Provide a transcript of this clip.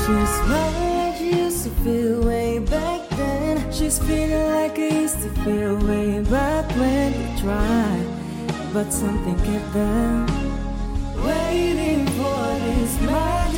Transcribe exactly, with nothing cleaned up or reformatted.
She's what I used to feel way back then. She's feeling like I used to feel way back when we tried, but something kept them waiting for this magic.